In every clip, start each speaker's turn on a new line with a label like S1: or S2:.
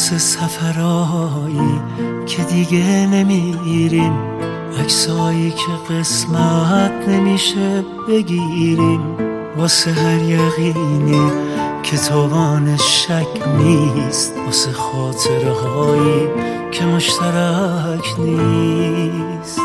S1: واسه سفرهایی که دیگه نمیریم، عکسایی که قسمت نمیشه بگیریم، واسه هر یقینی که توانش شک نیست، واسه خاطره هایی که مشترک نیست،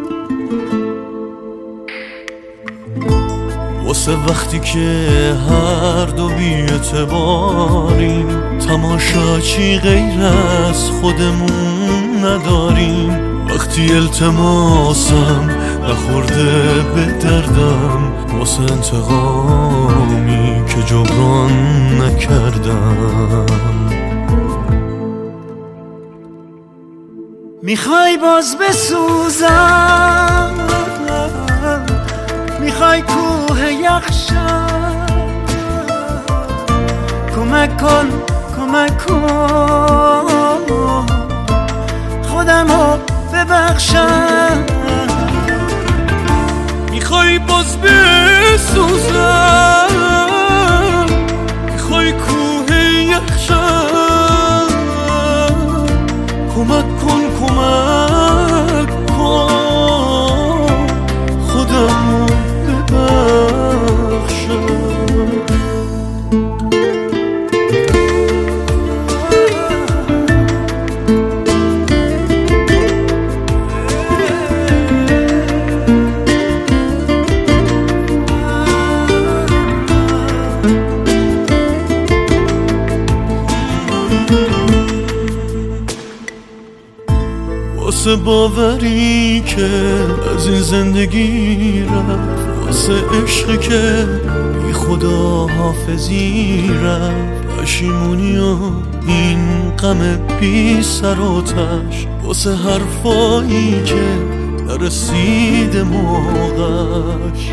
S1: واسه وقتی که هر دو بی‌اعتباریم، تماشاچی غیر از خودمون نداریم، وقتی التماسم نخورده به دردم، واسه انتقامی که جبران نکردم. میخوای باز بسوزم، میخوای کوه یخشم، کمک کن کمک کن خودمو ببخشم. میخوای باز بسوزم، میخوای کوه یخشم، کمک کن کمک کن خودمو ببخشم. واسه باوری که از این زندگی رفت، واسه عشقی که بی خدا حافظی رفت، پشیمونی و این غم بی سر و تش، واسه حرفایی که نرسید موقعش،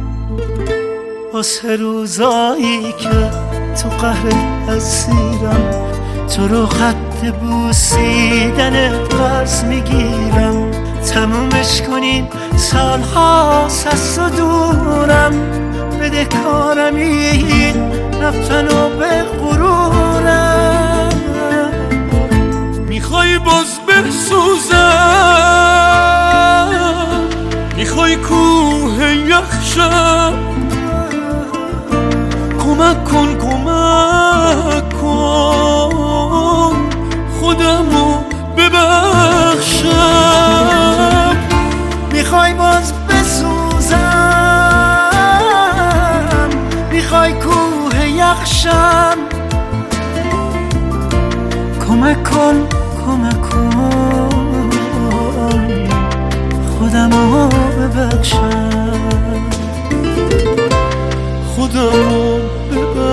S1: واسه روزایی که تو قهر اسیرم، تو رو خط بوسیدن قرض میگیرم، تمومش کنیم سالهاست از تو دورم، بده کارم این رفتن و به غرورم. میخوای باز بسوزم، میخوای کوه یخشم، کمک کن کمک کن خودمو ببخشم. میخوای باز بسوزم، میخوای کوه یخشم، کمک کن کمک کن خودمو ببخشم، خودمو ببخشم.